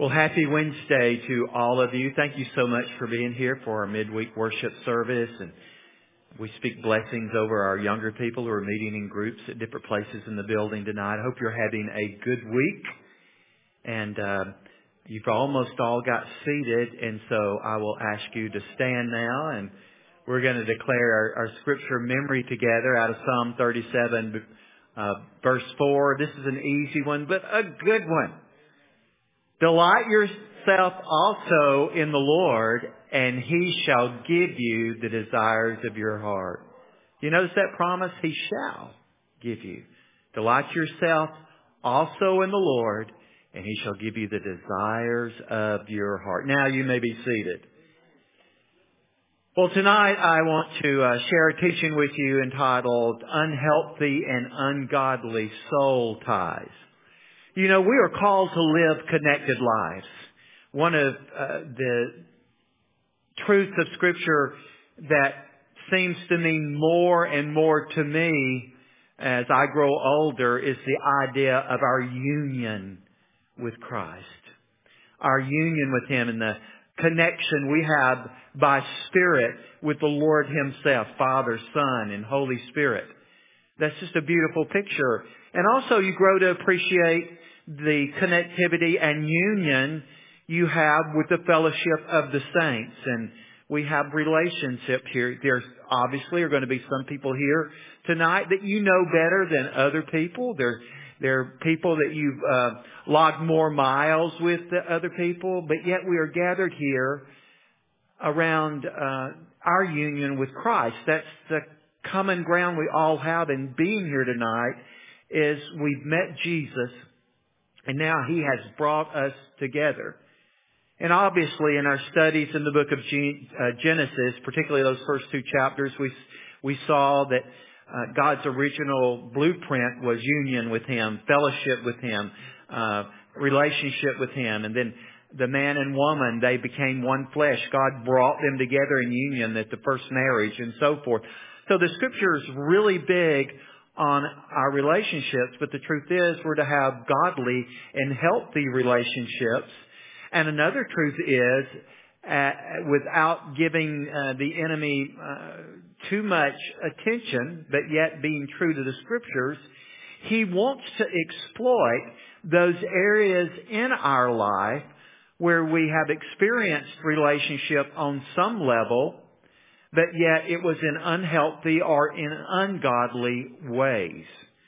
Well, happy Wednesday to all of you. Thank you so much for being here for our midweek worship service. And we speak blessings over our younger people who are meeting in groups at different places in the building tonight. I hope you're having a good week. And you've almost all got seated. And so I will ask you to stand now. And we're going to declare our scripture memory together out of Psalm 37, verse 4. This is an easy one, but a good one. Delight yourself also in the Lord, and He shall give you the desires of your heart. You notice that promise? He shall give you. Delight yourself also in the Lord, and He shall give you the desires of your heart. Now you may be seated. Well, tonight I want to share a teaching with you entitled Unhealthy and Ungodly Soul Ties. You know, we are called to live connected lives. One of the truths of Scripture that seems to mean more and more to me as I grow older is the idea of our union with Christ. Our union with Him and the connection we have by Spirit with the Lord Himself, Father, Son, and Holy Spirit. That's just a beautiful picture. And also you grow to appreciate the connectivity and union you have with the fellowship of the saints. And we have relationship here. There's obviously are going to be some people here tonight that you know better than other people. There are people that you've logged more miles with than other people. But yet we are gathered here around our union with Christ. That's the common ground we all have in being here tonight is we've met Jesus. And now He has brought us together. And obviously in our studies in the book of Genesis, particularly those first two chapters, we saw that God's original blueprint was union with Him, fellowship with Him, relationship with Him. And then the man and woman, they became one flesh. God brought them together in union at the first marriage and so forth. So the Scripture is really big on our relationships, but the truth is we're to have godly and healthy relationships. And another truth is, without giving the enemy too much attention, but yet being true to the Scriptures, he wants to exploit those areas in our life where we have experienced relationship on some level, but yet it was in unhealthy or in ungodly ways.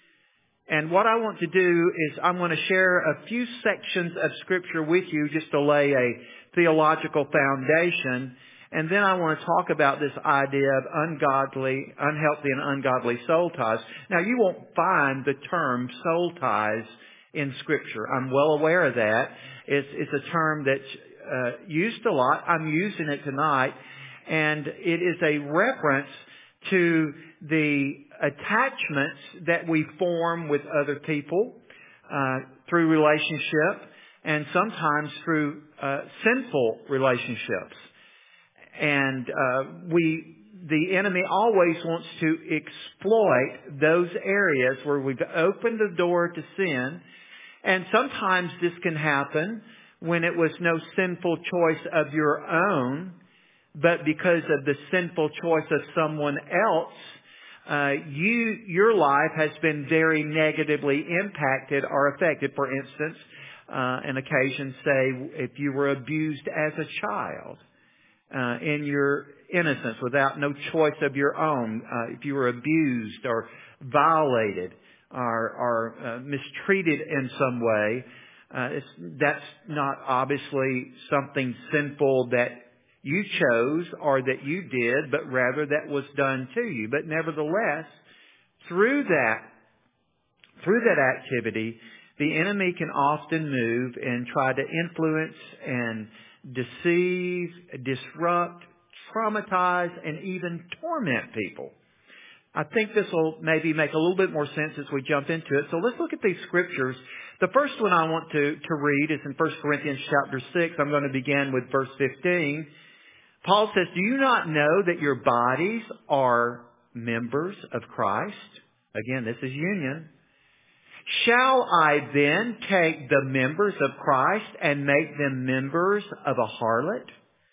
And what I want to do is I'm going to share a few sections of Scripture with you just to lay a theological foundation. And then I want to talk about this idea of unhealthy and ungodly soul ties. Now you won't find the term soul ties in Scripture. I'm well aware of that. It's a term that's used a lot. I'm using it tonight. And it is a reference to the attachments that we form with other people through relationship and sometimes through sinful relationships. And the enemy always wants to exploit those areas where we've opened the door to sin. And sometimes this can happen when it was no sinful choice of your own, but because of the sinful choice of someone else, your life has been very negatively impacted or affected. For instance, an occasion, say, if you were abused as a child in your innocence without no choice of your own, if you were abused or violated or mistreated in some way, that's not obviously something sinful that you chose or that you did, but rather that was done to you. But nevertheless, through that activity, the enemy can often move and try to influence and deceive, disrupt, traumatize, and even torment people. I think this will maybe make a little bit more sense as we jump into it. So let's look at these scriptures. The first one I want to read is in 1 Corinthians chapter 6. I'm going to begin with verse 15. Paul says, "Do you not know that your bodies are members of Christ?" Again, this is union. Shall I then take the members of Christ and make them members of a harlot?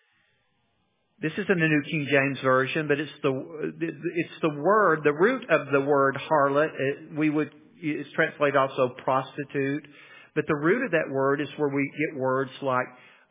This is in the New King James Version, but it's the word, the root of the word harlot. It's translated also prostitute, but the root of that word is where we get words like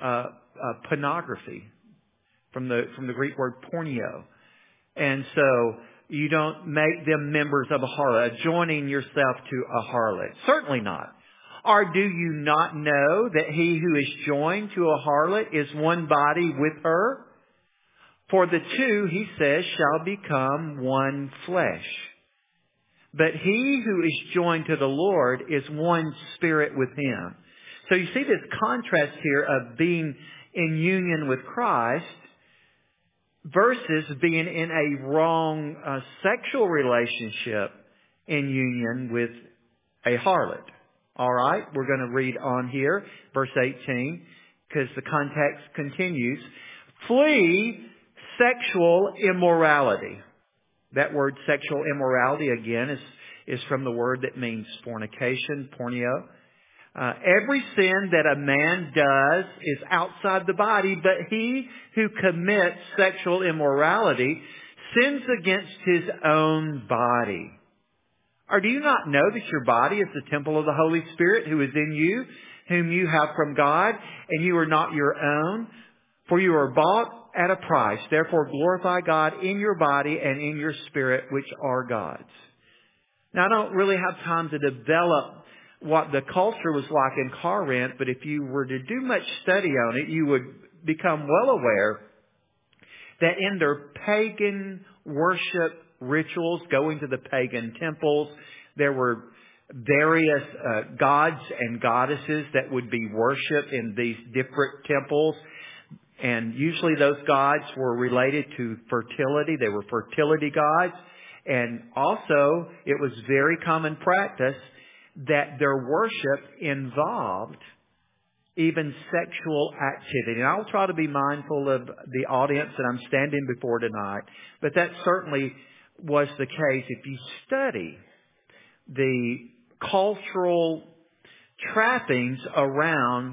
pornography from the Greek word porneo. And so you don't make them members of a harlot, joining yourself to a harlot. Certainly not. Or do you not know that he who is joined to a harlot is one body with her? For the two, he says, shall become one flesh. But he who is joined to the Lord is one spirit with him. So you see this contrast here of being in union with Christ versus being in a wrong sexual relationship in union with a harlot. All right, we're going to read on here, verse 18, because the context continues. Flee sexual immorality. That word sexual immorality, again, is from the word that means fornication, porneo. Every sin that a man does is outside the body, but he who commits sexual immorality sins against his own body. Or do you not know that your body is the temple of the Holy Spirit who is in you, whom you have from God, and you are not your own? For you are bought at a price. Therefore glorify God in your body and in your spirit, which are God's. Now, I don't really have time to develop what the culture was like in Corinth, but if you were to do much study on it, you would become well aware that in their pagan worship rituals, going to the pagan temples, there were various gods and goddesses that would be worshipped in these different temples. And usually those gods were related to fertility. They were fertility gods. And also, it was very common practice that their worship involved even sexual activity. And I'll try to be mindful of the audience that I'm standing before tonight. But that certainly was the case. If you study the cultural trappings around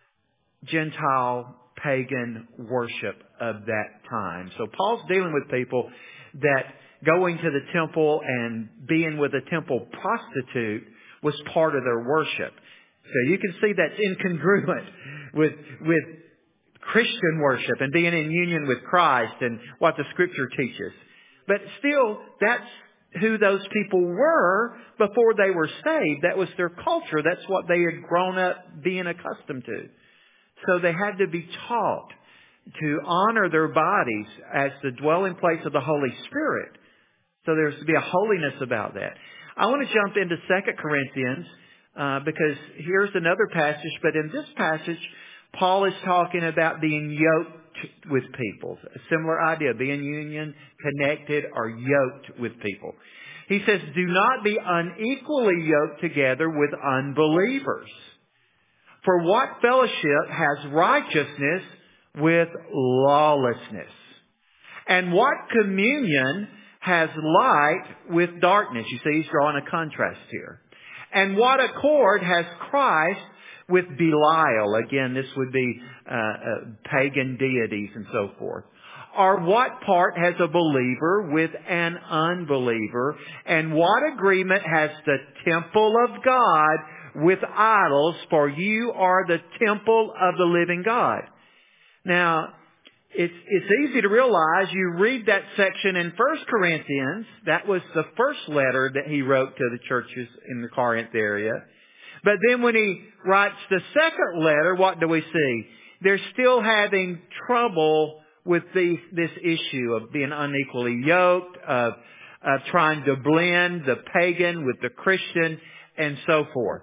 Gentile pagan worship of that time. So Paul's dealing with people that going to the temple and being with a temple prostitute was part of their worship. So you can see that's incongruent with Christian worship and being in union with Christ and what the Scripture teaches. But still, that's who those people were before they were saved. That was their culture. That's what they had grown up being accustomed to. So they had to be taught to honor their bodies as the dwelling place of the Holy Spirit. So there's to be a holiness about that. I want to jump into 2 Corinthians because here's another passage. But in this passage, Paul is talking about being yoked with people. A similar idea, being union, connected, or yoked with people. He says, do not be unequally yoked together with unbelievers. For what fellowship has righteousness with lawlessness? And what communion has light with darkness? You see, he's drawing a contrast here. And what accord has Christ with Belial? Again, this would be pagan deities and so forth. Or what part has a believer with an unbeliever? And what agreement has the temple of God with idols? For you are the temple of the living God. Now, it's easy to realize, you read that section in 1 Corinthians, that was the first letter that he wrote to the churches in the Corinth area. But then when he writes the second letter, what do we see? They're still having trouble with this issue of being unequally yoked, of trying to blend the pagan with the Christian, and so forth.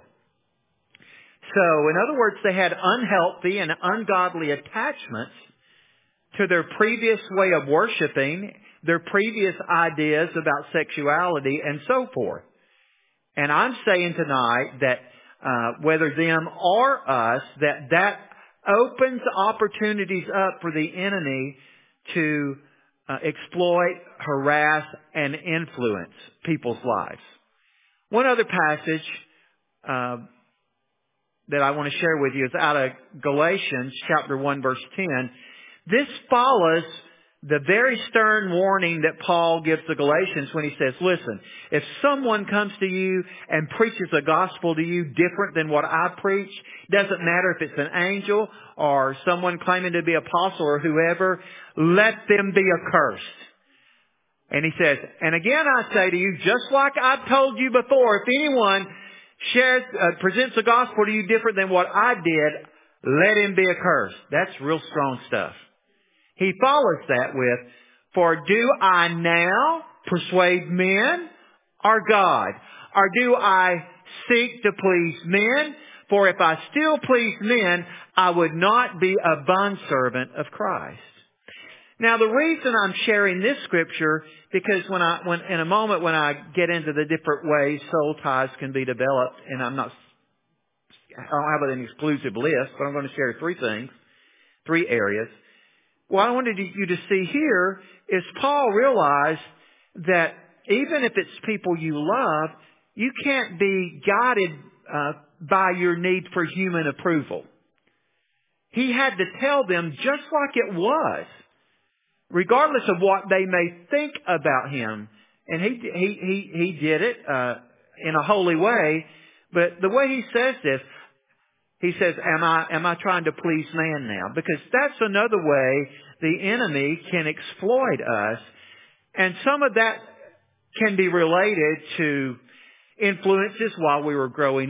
So, in other words, they had unhealthy and ungodly attachments to their previous way of worshiping, their previous ideas about sexuality, and so forth. And I'm saying tonight that whether them or us, that opens opportunities up for the enemy to exploit, harass, and influence people's lives. One other passage that I want to share with you is out of Galatians chapter 1 verse 10. This follows the very stern warning that Paul gives the Galatians when he says, listen, if someone comes to you and preaches a gospel to you different than what I preach, doesn't matter if it's an angel or someone claiming to be apostle or whoever, let them be accursed. And he says, and again I say to you, just like I've told you before, if anyone presents a gospel to you different than what I did, let him be accursed. That's real strong stuff. He follows that with, for do I now persuade men or God? Or do I seek to please men? For if I still please men, I would not be a bondservant of Christ. Now the reason I'm sharing this scripture, because when in a moment when I get into the different ways soul ties can be developed, and I don't have an exclusive list, but I'm going to share three areas. What I wanted you to see here is Paul realized that even if it's people you love, you can't be guided by your need for human approval. He had to tell them just like it was, regardless of what they may think about him. And he did it in a holy way. But the way he says this, he says, am I trying to please man now? Because that's another way the enemy can exploit us. And some of that can be related to influences while we were growing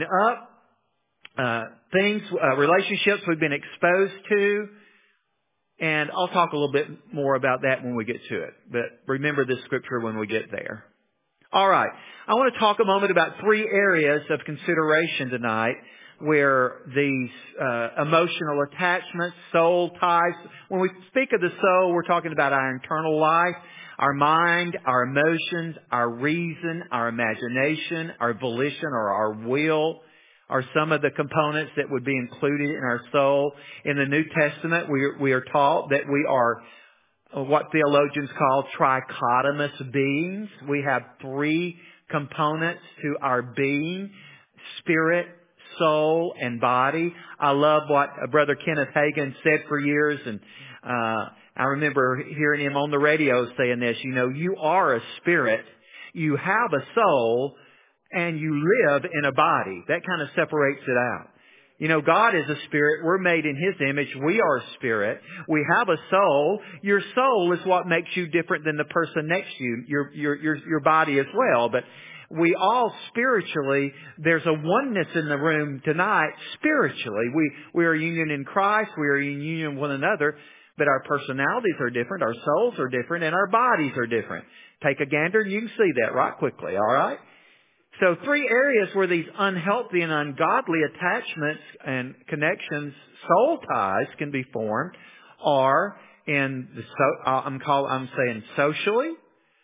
up, relationships we've been exposed to. And I'll talk a little bit more about that when we get to it. But remember this scripture when we get there. All right. I want to talk a moment about three areas of consideration tonight where these emotional attachments, soul ties. When we speak of the soul, we're talking about our internal life, our mind, our emotions, our reason, our imagination, our volition or our will are some of the components that would be included in our soul. In the New Testament, we are taught that we are what theologians call trichotomous beings. We have three components to our being: spirit, soul, and body. I love what Brother Kenneth Hagin said for years, and I remember hearing him on the radio saying this, you are a spirit, you have a soul, and you live in a body. That kind of separates it out. God is a spirit. We're made in His image. We are a spirit. We have a soul. Your soul is what makes you different than the person next to you, your body as well. But we all spiritually, there's a oneness in the room tonight spiritually. We are union in Christ. We are in union with one another. But our personalities are different. Our souls are different. And our bodies are different. Take a gander and you can see that right quickly. All right? So three areas where these unhealthy and ungodly attachments and connections, soul ties can be formed are in I'm saying socially,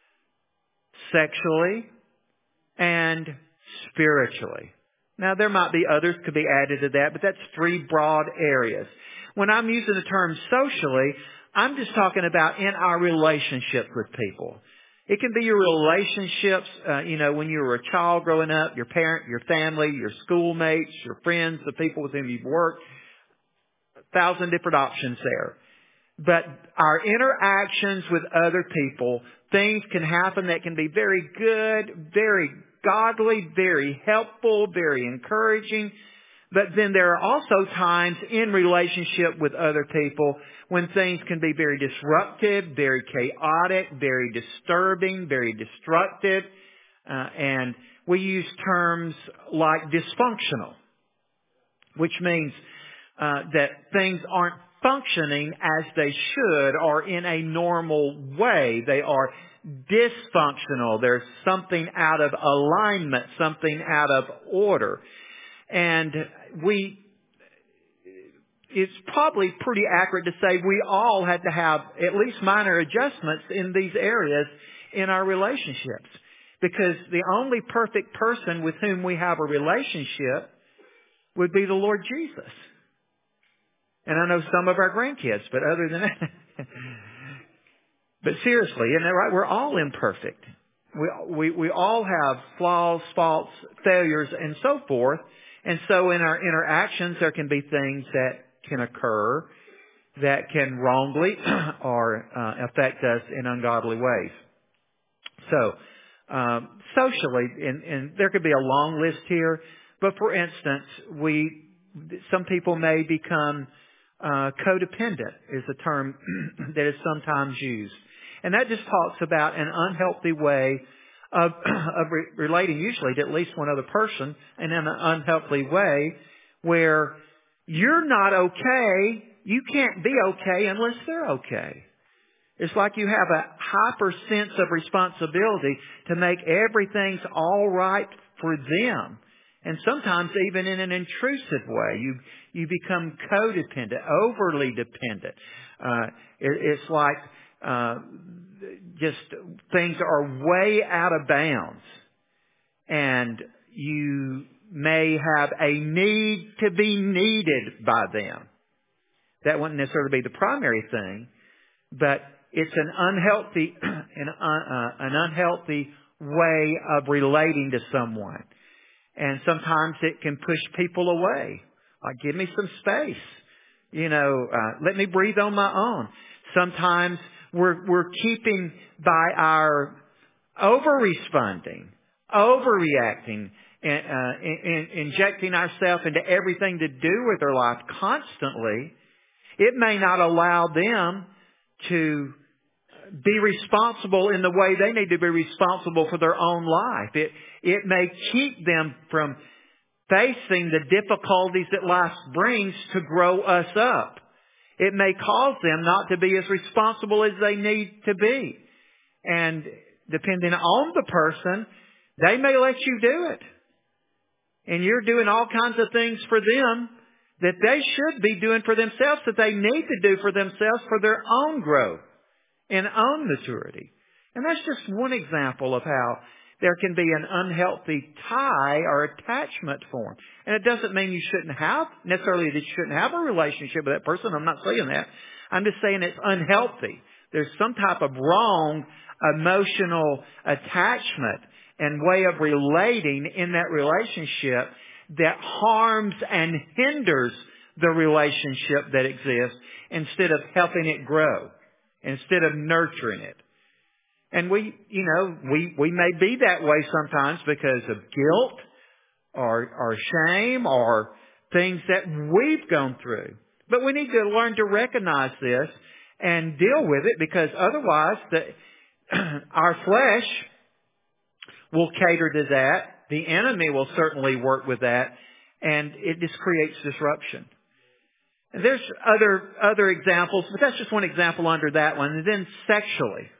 sexually, and spiritually. Now there might be others could be added to that, but that's three broad areas. When I'm using the term socially, I'm just talking about in our relationships with people. It can be your relationships, when you were a child growing up, your parent, your family, your schoolmates, your friends, the people with whom you've worked. 1,000 different options there. But our interactions with other people, things can happen that can be very good, very godly, very helpful, very encouraging. But then there are also times in relationship with other people when things can be very disruptive, very chaotic, very disturbing, very destructive. And we use terms like dysfunctional, which means that things aren't functioning as they should or in a normal way. They are dysfunctional. There's something out of alignment, something out of order. And it's probably pretty accurate to say we all had to have at least minor adjustments in these areas in our relationships. Because the only perfect person with whom we have a relationship would be the Lord Jesus. And I know some of our grandkids, but other than that. But seriously, isn't that right? We're all imperfect. We all have flaws, faults, failures, and so forth. And so in our interactions, there can be things that can occur that can wrongly or affect us in ungodly ways. So, socially, and there could be a long list here, but for instance, some people may become codependent is a term that is sometimes used. And that just talks about an unhealthy way of relating usually to at least one other person, and in an unhealthy way where you're not okay, you can't be okay unless they're okay. It's like you have a hyper sense of responsibility to make everything's all right for them. And sometimes even in an intrusive way, you become codependent, overly dependent. It's like just things are way out of bounds. And you may have a need to be needed by them. That wouldn't necessarily be the primary thing, but it's an unhealthy way of relating to someone. And sometimes it can push people away. Like, give me some space. Let me breathe on my own. Sometimes we're keeping by our over-responding, overreacting, injecting ourselves into everything to do with their life constantly. It may not allow them to be responsible in the way they need to be responsible for their own life. It may keep them from facing the difficulties that life brings to grow us up. It may cause them not to be as responsible as they need to be. And depending on the person, they may let you do it. And you're doing all kinds of things for them that they should be doing for themselves, that they need to do for themselves for their own growth and own maturity. And that's just one example of how there can be an unhealthy tie or attachment form. And it doesn't mean you shouldn't have, necessarily that you shouldn't have a relationship with that person. I'm not saying that. I'm just saying it's unhealthy. There's some type of wrong emotional attachment and way of relating in that relationship that harms and hinders the relationship that exists instead of helping it grow, instead of nurturing it. And we may be that way sometimes because of guilt or shame or things that we've gone through. But we need to learn to recognize this and deal with it, because otherwise our flesh will cater to that. The enemy will certainly work with that, and it just creates disruption. And there's other examples, but that's just one example under that one. And then sexually.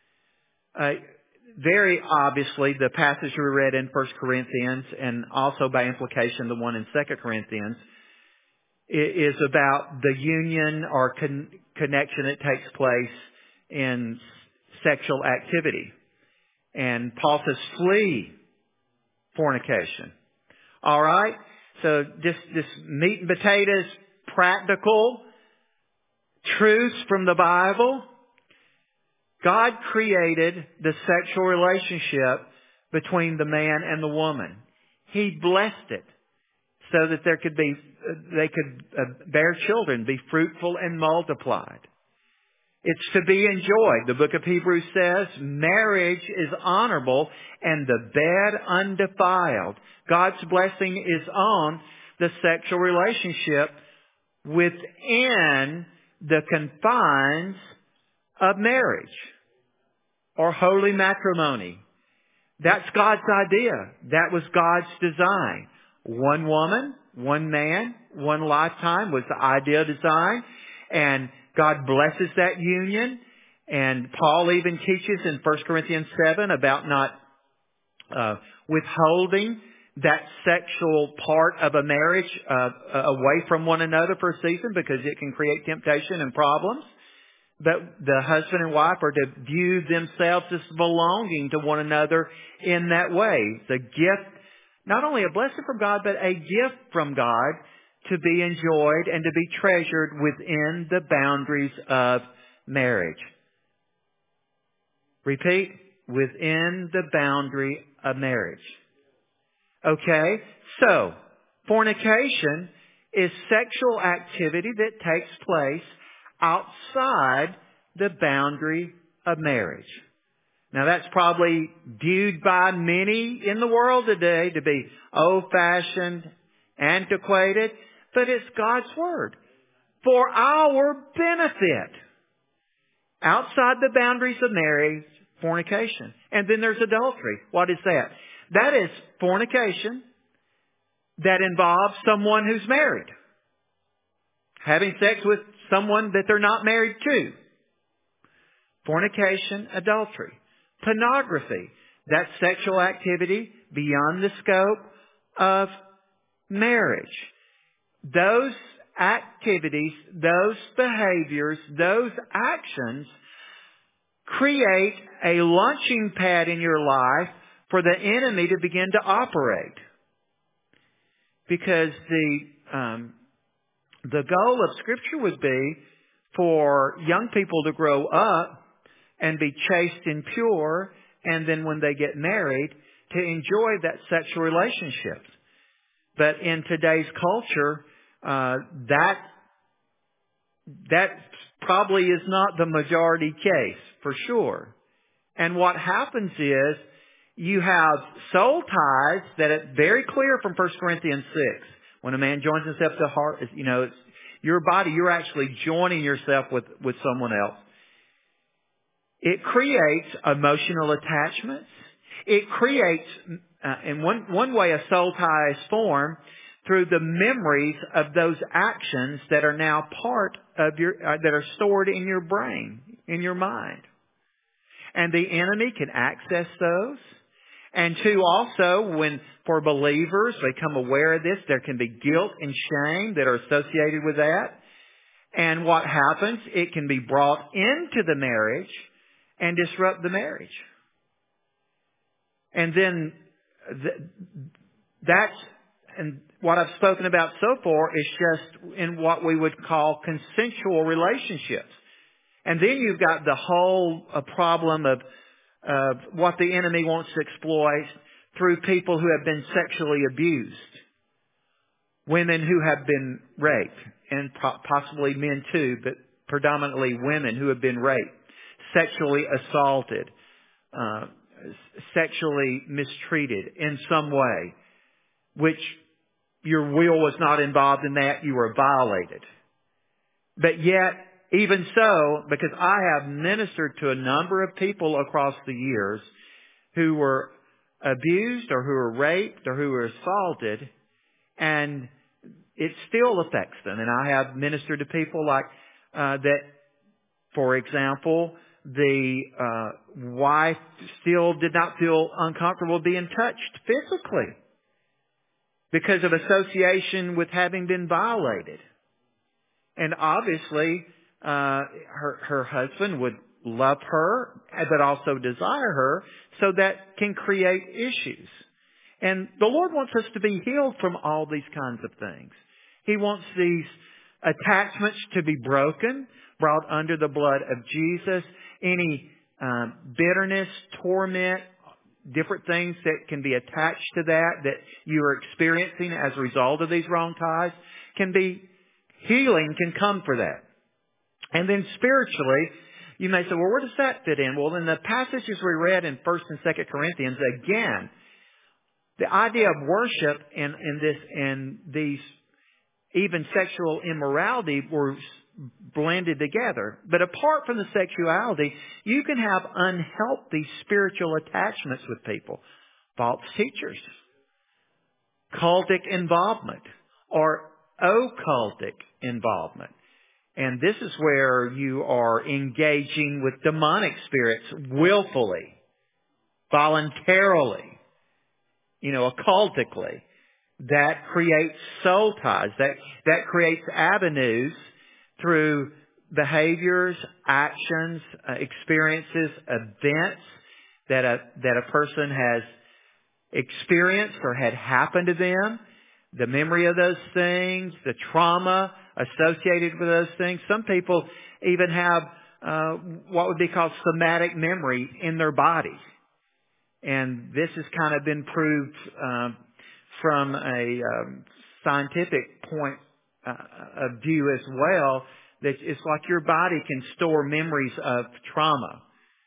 Very obviously, the passage we read in 1 Corinthians, and also by implication the one in 2 Corinthians, is about the union or connection that takes place in sexual activity. And Paul says, flee fornication. All right? So this meat and potatoes, practical truths from the Bible. God created the sexual relationship between the man and the woman. He blessed it so that they could bear children, be fruitful and multiplied. It's to be enjoyed. The book of Hebrews says marriage is honorable and the bed undefiled. God's blessing is on the sexual relationship within the confines of marriage or holy matrimony. That's God's idea. That was God's design. One woman, one man, one lifetime was the ideal design. And God blesses that union. And Paul even teaches in 1 Corinthians 7 about not withholding that sexual part of a marriage away from one another for a season, because it can create temptation and problems. But the husband and wife are to view themselves as belonging to one another in that way. The gift, not only a blessing from God, but a gift from God to be enjoyed and to be treasured within the boundaries of marriage. Repeat, within the boundary of marriage. Okay? So, fornication is sexual activity that takes place outside the boundary of marriage. Now that's probably viewed by many in the world today to be old-fashioned, antiquated, but it's God's Word for our benefit. Outside the boundaries of marriage, fornication. And then there's adultery. What is that? That is fornication that involves someone who's married. Having sex with someone that they're not married to. Fornication, adultery. Pornography. That's sexual activity beyond the scope of marriage. Those activities, those behaviors, those actions create a launching pad in your life for the enemy to begin to operate. Because the goal of Scripture would be for young people to grow up and be chaste and pure, and then when they get married, to enjoy that sexual relationship. But in today's culture, that probably is not the majority case, for sure. And what happens is, you have soul ties that are very clear from 1 Corinthians 6. When a man joins himself to heart, it's your body, you're actually joining yourself with someone else. It creates emotional attachments. It creates, in one way a soul tie is formed through the memories of those actions that are now part of that are stored in your brain, in your mind. And the enemy can access those. And two, also, when for believers become aware of this, there can be guilt and shame that are associated with that. And what happens, it can be brought into the marriage and disrupt the marriage. And then and what I've spoken about so far is just in what we would call consensual relationships. And then you've got the whole problem of what the enemy wants to exploit through people who have been sexually abused. Women who have been raped, and possibly men too, but predominantly women who have been raped, sexually assaulted, sexually mistreated in some way, which your will was not involved in that, you were violated. But yet, even so, because I have ministered to a number of people across the years who were abused or who were raped or who were assaulted, and it still affects them. And I have ministered to people like that, for example, the wife still did not feel uncomfortable being touched physically because of association with having been violated. And obviously, her husband would love her, but also desire her, so that can create issues. And the Lord wants us to be healed from all these kinds of things. He wants these attachments to be broken, brought under the blood of Jesus. Any bitterness, torment, different things that can be attached to that you are experiencing as a result of these wrong ties, healing can come for that. And then spiritually, you may say, well, where does that fit in? Well, in the passages we read in 1 and 2 Corinthians, again, the idea of worship and these even sexual immorality were blended together. But apart from the sexuality, you can have unhealthy spiritual attachments with people. False teachers, cultic involvement, or occultic involvement. And this is where you are engaging with demonic spirits willfully, voluntarily, occultically. That creates soul ties. That creates avenues through behaviors, actions, experiences, events that a person has experienced or had happened to them. The memory of those things, the trauma associated with those things. Some people even have what would be called somatic memory in their bodies. And this has kind of been proved from a scientific point of view as well, that it's like your body can store memories of trauma.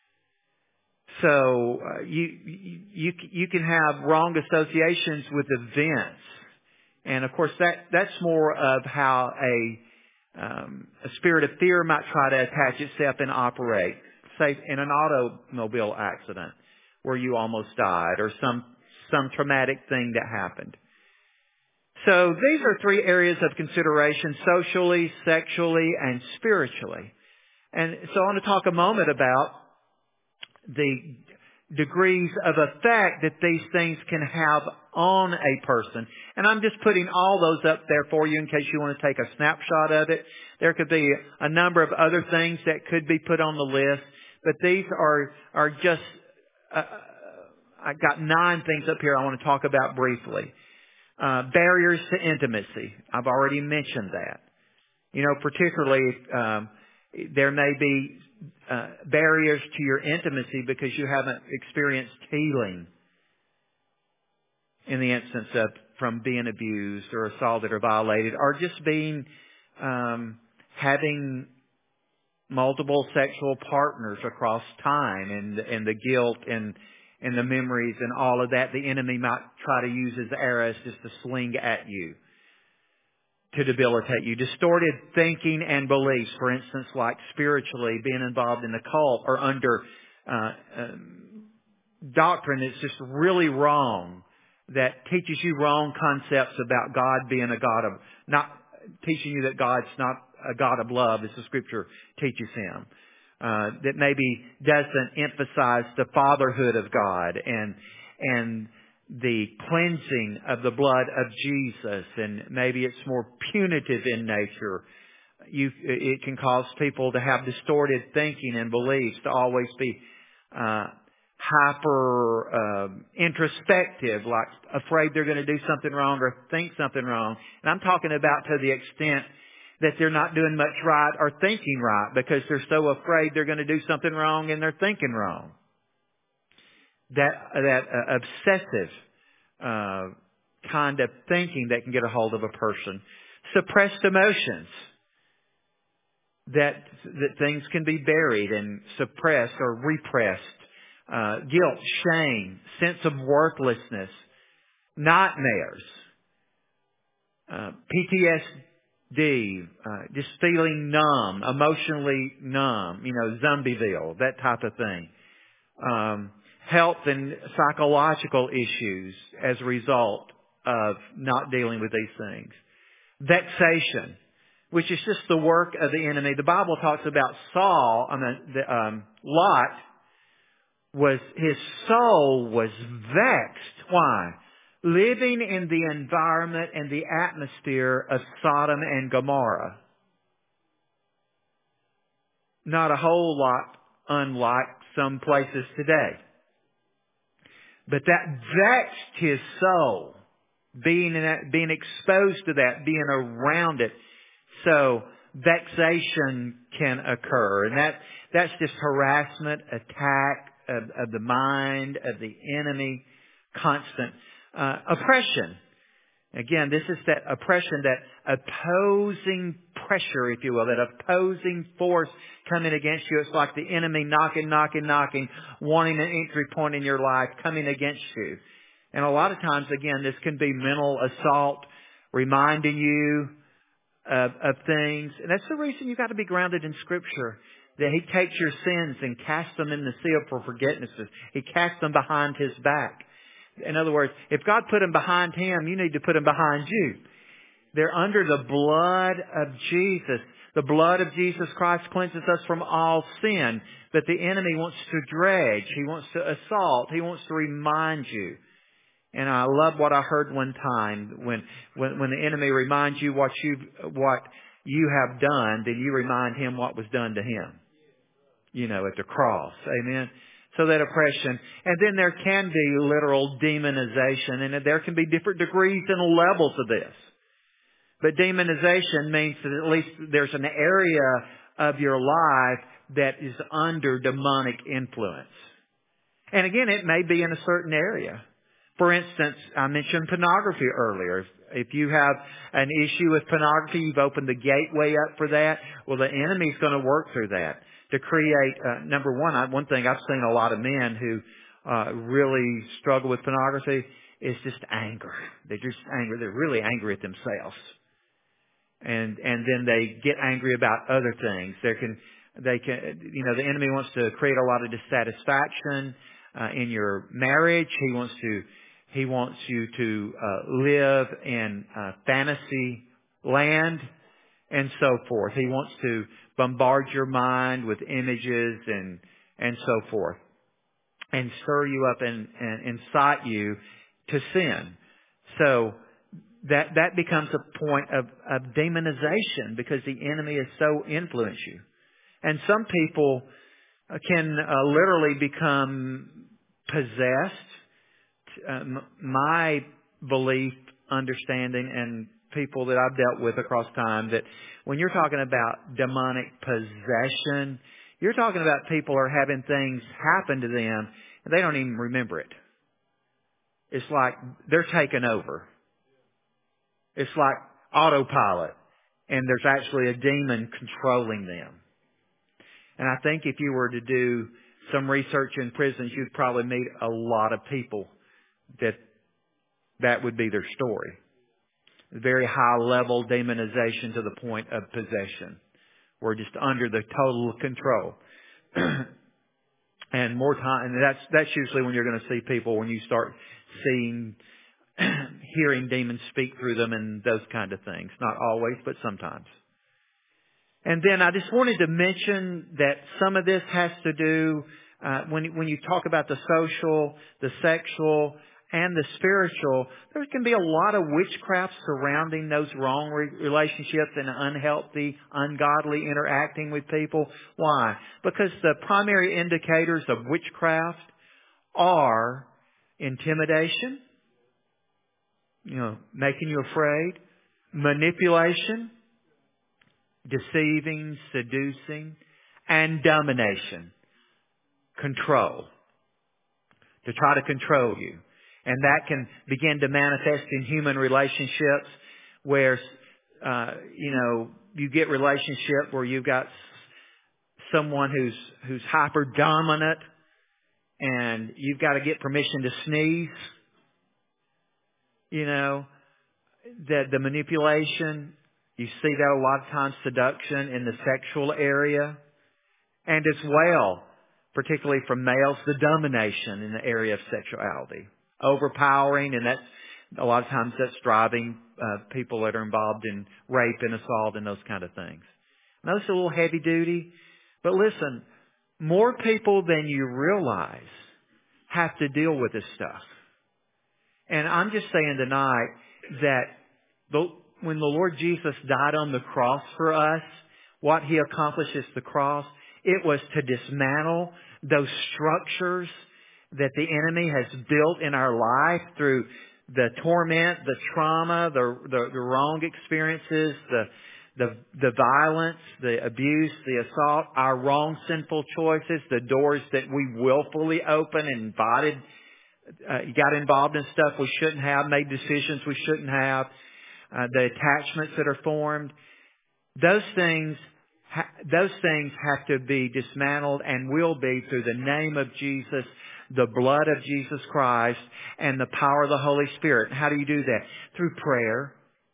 So you can have wrong associations with events, and of course that's more of how a spirit of fear might try to attach itself and operate. Say in an automobile accident where you almost died, or some traumatic thing that happened. So these are three areas of consideration: socially, sexually, and spiritually. And so I want to talk a moment about the degrees of effect that these things can have on a person. And I'm just putting all those up there for you in case you want to take a snapshot of it. There could be a number of other things that could be put on the list, but these are just, I've got 9 things up here I want to talk about briefly. Barriers to intimacy. I've already mentioned that. You know, particularly there may be barriers to your intimacy because you haven't experienced healing in the instance of from being abused or assaulted or violated, or just being having multiple sexual partners across time, and the guilt and the memories and all of that. The enemy might try to use as arrows just to sling at you to debilitate you. Distorted thinking and beliefs, for instance, like spiritually being involved in the cult or under doctrine that's just really wrong, that teaches you wrong concepts about God being a God of, not teaching you that God's not a God of love as the Scripture teaches Him. That maybe doesn't emphasize the fatherhood of God and the cleansing of the blood of Jesus, and maybe it's more punitive in nature. It can cause people to have distorted thinking and beliefs, to always be hyper introspective, like afraid they're going to do something wrong or think something wrong. And I'm talking about to the extent that they're not doing much right or thinking right because they're so afraid they're going to do something wrong and they're thinking wrong. That obsessive kind of thinking that can get a hold of a person. Suppressed emotions. That things can be buried and suppressed or repressed. Guilt, shame, sense of worthlessness, nightmares, PTSD, just feeling numb, emotionally numb, Zombieville, that type of thing. Health and psychological issues as a result of not dealing with these things. Vexation, which is just the work of the enemy. The Bible talks about Lot his soul was vexed. Why? Living in the environment and the atmosphere of Sodom and Gomorrah. Not a whole lot unlike some places today. But that vexed his soul, being exposed to that, being around it. So vexation can occur, and that's just harassment, attack of the mind, of the enemy, constant oppression. Again, this is that oppression, that opposing pressure, if you will, that opposing force coming against you. It's like the enemy knocking, wanting an entry point in your life, coming against you. And a lot of times, again, this can be mental assault, reminding you of things. And that's the reason you've got to be grounded in Scripture. That He takes your sins and casts them in the sea for forgetfulness. He casts them behind His back. In other words, if God put them behind Him, you need to put them behind you. They're under the blood of Jesus. The blood of Jesus Christ cleanses us from all sin. But the enemy wants to dredge. He wants to assault. He wants to remind you. And I love what I heard one time. When the enemy reminds you what you have done, then you remind him what was done to him. At the cross. Amen. So that oppression. And then there can be literal demonization. And there can be different degrees and levels of this. But demonization means that at least there's an area of your life that is under demonic influence. And again, it may be in a certain area. For instance, I mentioned pornography earlier. If you have an issue with pornography, you've opened the gateway up for that. Well, the enemy's going to work through that to create, number one thing I've seen a lot of men who really struggle with pornography is just anger. They're just angry. They're really angry at themselves. And then they get angry about other things. The enemy wants to create a lot of dissatisfaction in your marriage. He wants you to live in fantasy land and so forth. He wants to bombard your mind with images and so forth, and stir you up and incite you to sin. So that becomes a point of demonization because the enemy is so influenced you. And some people can literally become possessed. My belief, understanding, and people that I've dealt with across time, that when you're talking about demonic possession, you're talking about people are having things happen to them and they don't even remember it. It's like they're taken over. It's like autopilot, and there's actually a demon controlling them. And I think if you were to do some research in prisons, you'd probably meet a lot of people that would be their story. Very high level demonization to the point of possession. We're just under the total control. And more time, and that's usually when you're going to see people, when you start hearing demons speak through them and those kind of things. Not always, but sometimes. And then I just wanted to mention that some of this has to do, when you talk about the social, the sexual, and the spiritual, there can be a lot of witchcraft surrounding those wrong relationships and unhealthy, ungodly interacting with people. Why? Because the primary indicators of witchcraft are intimidation, making you afraid, manipulation, deceiving, seducing, and domination, control, to try to control you. And that can begin to manifest in human relationships where, you get relationship where you've got someone who's hyper dominant and you've got to get permission to sneeze. The manipulation, you see that a lot of times, seduction in the sexual area. And as well, particularly from males, the domination in the area of sexuality. Overpowering, and that's a lot of times that's driving people that are involved in rape and assault and those kind of things. Now, it's a little heavy duty, but listen, more people than you realize have to deal with this stuff. And I'm just saying tonight that when the Lord Jesus died on the cross for us, what He accomplished at the cross, it was to dismantle those structures that the enemy has built in our life through the torment, the trauma, the wrong experiences, the violence, the abuse, the assault, our wrong sinful choices, the doors that we willfully open and got involved in stuff we shouldn't have, made decisions we shouldn't have, the attachments that are formed. Those things have to be dismantled and will be through the name of Jesus, the blood of Jesus Christ, and the power of the Holy Spirit. And how do you do that? Through prayer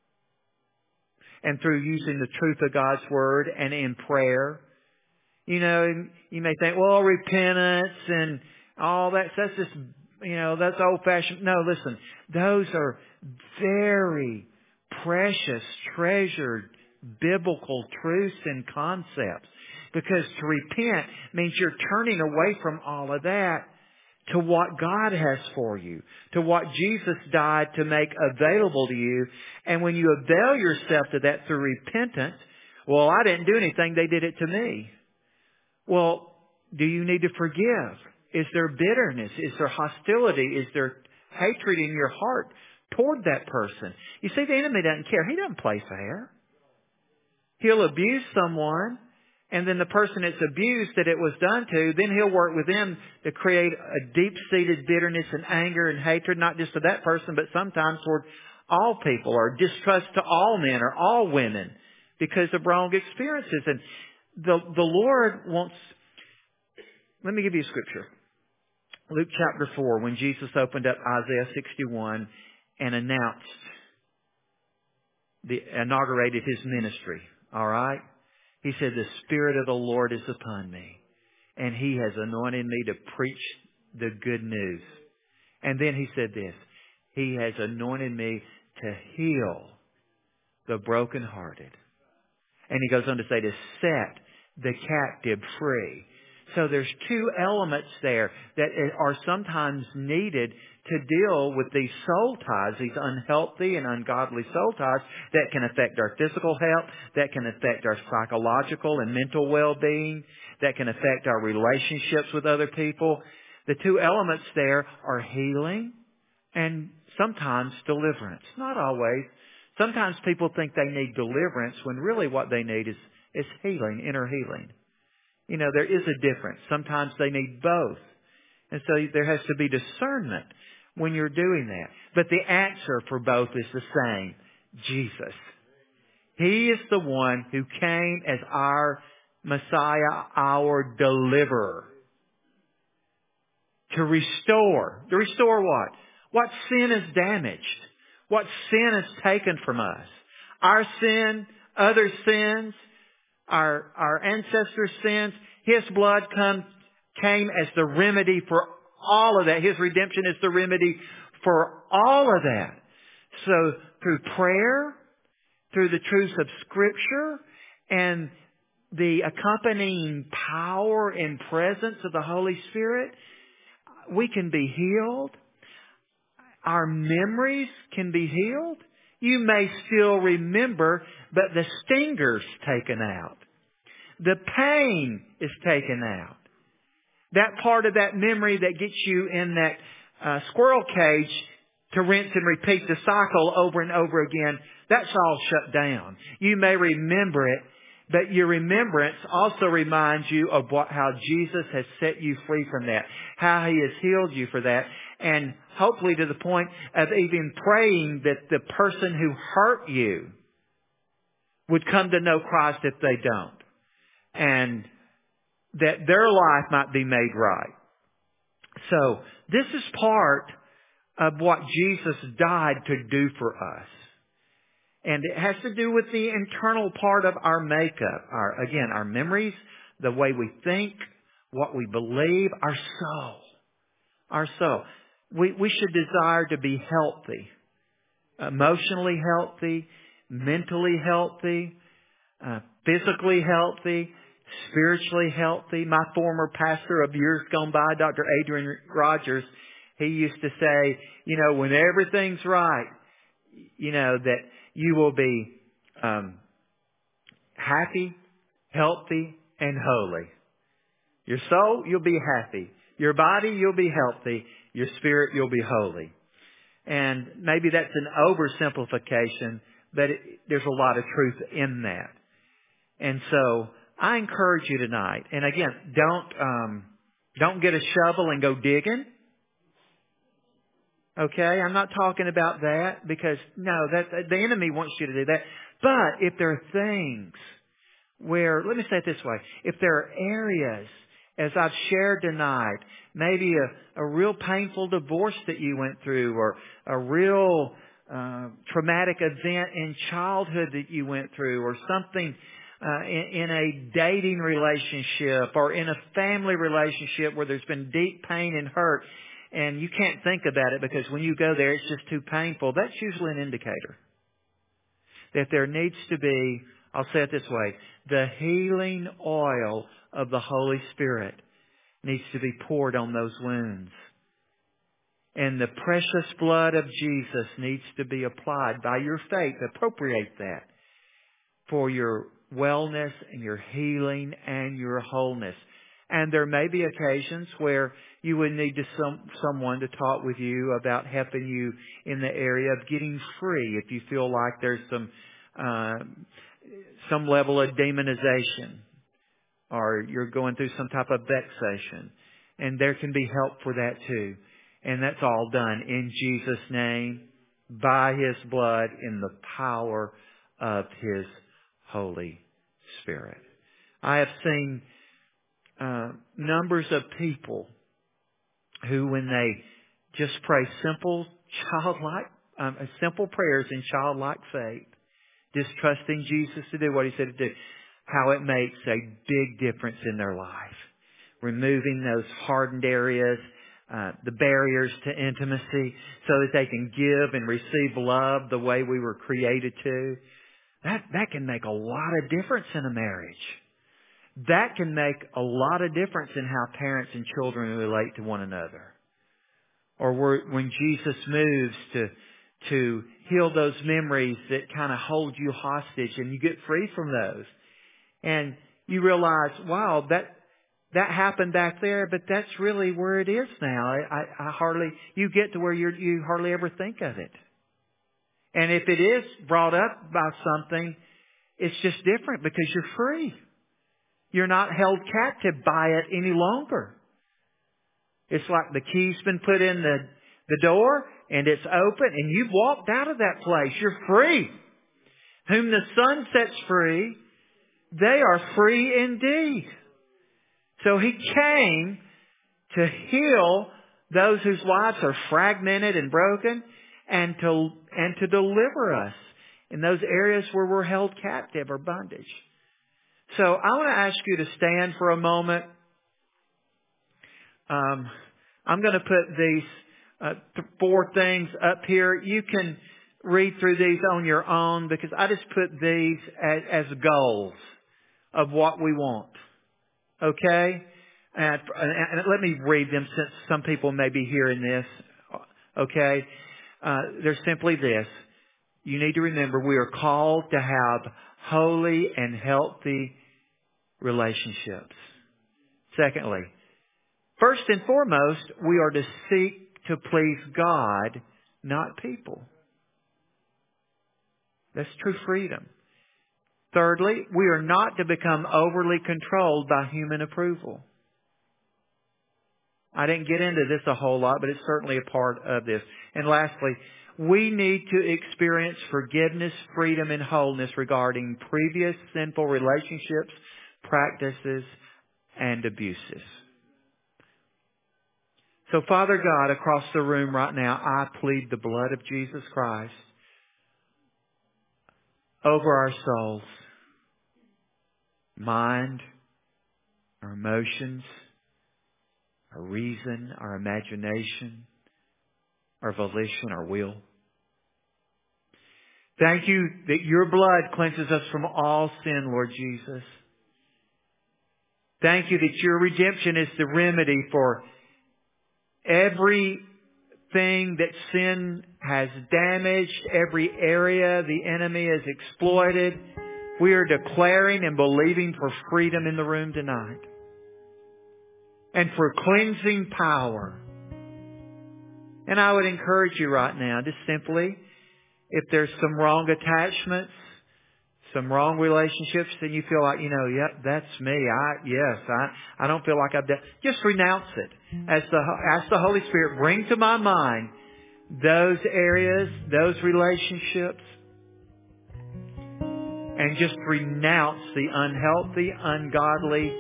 and through using the truth of God's Word and in prayer. You may think, well, repentance and all that, that's just, that's old-fashioned. No, listen, those are very precious, treasured, biblical truths and concepts. Because to repent means you're turning away from all of that to what God has for you, to what Jesus died to make available to you. And when you avail yourself to that through repentance, well, I didn't do anything, they did it to me. Well, do you need to forgive? Is there bitterness? Is there hostility? Is there hatred in your heart toward that person? You see, the enemy doesn't care. He doesn't play fair. He'll abuse someone And then the person that's abused that it was done to, then he'll work with them to create a deep-seated bitterness and anger and hatred, not just to that person, but sometimes toward all people, or distrust to all men or all women because of wrong experiences. And the Lord wants... Let me give you a scripture. Luke chapter 4, when Jesus opened up Isaiah 61 and inaugurated His ministry. All right? He said, the Spirit of the Lord is upon me, and He has anointed me to preach the good news. And then He said this, He has anointed me to heal the brokenhearted. And He goes on to say, to set the captive free. So there's two elements there that are sometimes needed to deal with these soul ties, these unhealthy and ungodly soul ties that can affect our physical health, that can affect our psychological and mental well-being, that can affect our relationships with other people. The two elements there are healing and sometimes deliverance. Not always. Sometimes people think they need deliverance when really what they need is healing, inner healing. You know, there is a difference. Sometimes they need both. And so there has to be discernment when you're doing that. But the answer for both is the same. Jesus. He is the one who came as our Messiah, our deliverer. To restore. To restore what? What sin is damaged. What sin is taken from us. Our sin, other sins, our ancestors' sins. His blood came as the remedy for all of that. His redemption is the remedy for all of that. So through prayer, through the truths of Scripture, and the accompanying power and presence of the Holy Spirit, we can be healed. Our memories can be healed. You may still remember, but the stinger's taken out. The pain is taken out. That part of that memory that gets you in that squirrel cage to rinse and repeat the cycle over and over again, that's all shut down. You may remember it, but your remembrance also reminds you of how Jesus has set you free from that, how He has healed you for that, and hopefully to the point of even praying that the person who hurt you would come to know Christ if they don't, and that their life might be made right. So this is part of what Jesus died to do for us. And it has to do with the internal part of our makeup. Our memories, the way we think, what we believe, our soul. Our soul. We should desire to be healthy. Emotionally healthy, mentally healthy, physically healthy, spiritually healthy. My former pastor of years gone by, Dr. Adrian Rogers, he used to say, when everything's right, that you will be happy, healthy, and holy. Your soul, you'll be happy. Your body, you'll be healthy. Your spirit, you'll be holy. And maybe that's an oversimplification, but there's a lot of truth in that. And so I encourage you tonight. And again, don't get a shovel and go digging. Okay, I'm not talking about that because the enemy wants you to do that. But if there are things where, let me say it this way, if there are areas, as I've shared tonight, maybe a real painful divorce that you went through, or a real traumatic event in childhood that you went through, or something in a dating relationship or in a family relationship where there's been deep pain and hurt, and you can't think about it because when you go there it's just too painful, that's usually an indicator that there needs to be, I'll say it this way, the healing oil of the Holy Spirit needs to be poured on those wounds. And the precious blood of Jesus needs to be applied by your faith. Appropriate that for your wellness and your healing and your wholeness. And there may be occasions where you would need someone to talk with you about helping you in the area of getting free if you feel like there's some level of demonization or you're going through some type of vexation. And there can be help for that too. And that's all done in Jesus' name, by His blood, in the power of His Holy Spirit. I have seen numbers of people who, when they just pray simple prayers in childlike faith, just trusting Jesus to do what He said to do, how it makes a big difference in their life. Removing those hardened areas, the barriers to intimacy, so that they can give and receive love the way we were created to. That can make a lot of difference in a marriage. That can make a lot of difference in how parents and children relate to one another. Or when Jesus moves to heal those memories that kind of hold you hostage, and you get free from those. And you realize, wow, that happened back there, but that's really where it is now. You get to where you hardly ever think of it. And if it is brought up by something, it's just different because you're free. You're not held captive by it any longer. It's like the key's been put in the door and it's open and you've walked out of that place. You're free. Whom the Son sets free, they are free indeed. So He came to heal those whose lives are fragmented and broken, and to deliver us in those areas where we're held captive or bondage. So I want to ask you to stand for a moment. I'm going to put these 4 things up here. You can read through these on your own, because I just put these as goals of what we want. Okay? And let me read them, since some people may be hearing this. Okay? They're simply this. You need to remember, we are called to have holy and healthy relationships. Secondly, first and foremost, we are to seek to please God, not people. That's true freedom. Thirdly, we are not to become overly controlled by human approval. I didn't get into this a whole lot, but it's certainly a part of this. And lastly, we need to experience forgiveness, freedom, and wholeness regarding previous sinful relationships, practices, and abuses. So, Father God, across the room right now, I plead the blood of Jesus Christ over our souls, mind, our emotions, our reason, our imagination, our volition, our will. Thank You that Your blood cleanses us from all sin, Lord Jesus. Thank You that Your redemption is the remedy for everything that sin has damaged, every area the enemy has exploited. We are declaring and believing for freedom in the room tonight, and for cleansing power. And I would encourage you right now, just simply, if there's some wrong attachments, some wrong relationships, and you feel like, yep, that's me. I don't feel like I've done. Just renounce it. Ask the Holy Spirit, bring to my mind those areas, those relationships, and just renounce the unhealthy, ungodly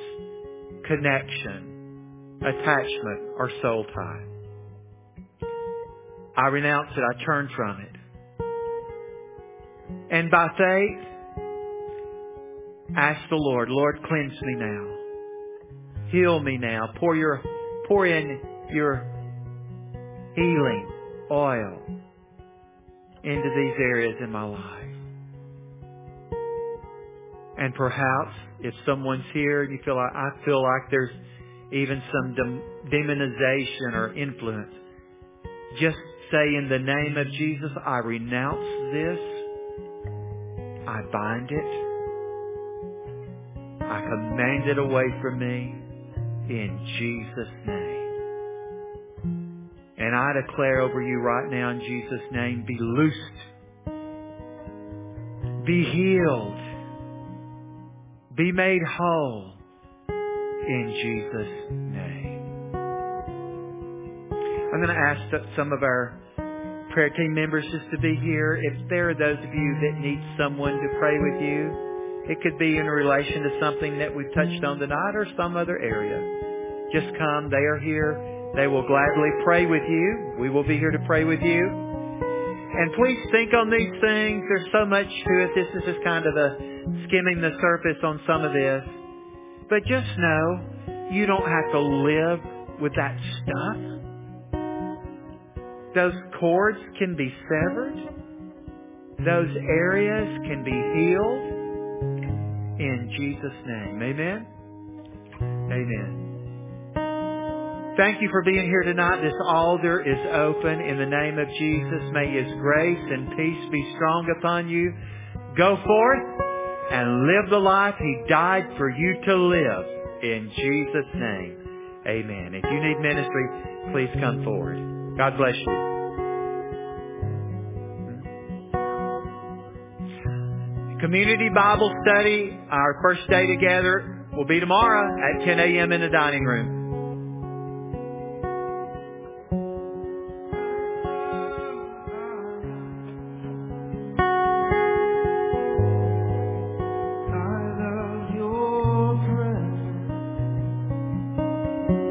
connection, attachment, or soul tie. I renounce it. I turn from it. And by faith, ask the Lord, Lord, cleanse me now. Heal me now. Pour in Your healing oil into these areas in my life. And perhaps if someone's here and you feel like there's even some demonization or influence, just say, in the name of Jesus, I renounce this. I bind it. I command it away from me in Jesus' name. And I declare over you right now in Jesus' name, be loosed. Be healed. Be made whole. in Jesus' name. I'm going to ask some of our prayer team members just to be here. If there are those of you that need someone to pray with you, it could be in relation to something that we've touched on tonight or some other area. Just come. They are here. They will gladly pray with you. We will be here to pray with you. And please think on these things. There's so much to it. This is just kind of a skimming the surface on some of this. But just know, you don't have to live with that stuff. Those cords can be severed. Those areas can be healed. In Jesus' name. Amen? Amen. Thank you for being here tonight. This altar is open in the name of Jesus. May His grace and peace be strong upon you. Go forth and live the life He died for you to live. In Jesus' name. Amen. If you need ministry, please come forward. God bless you. Community Bible study, our first day together, will be tomorrow at 10 a.m. in the dining room.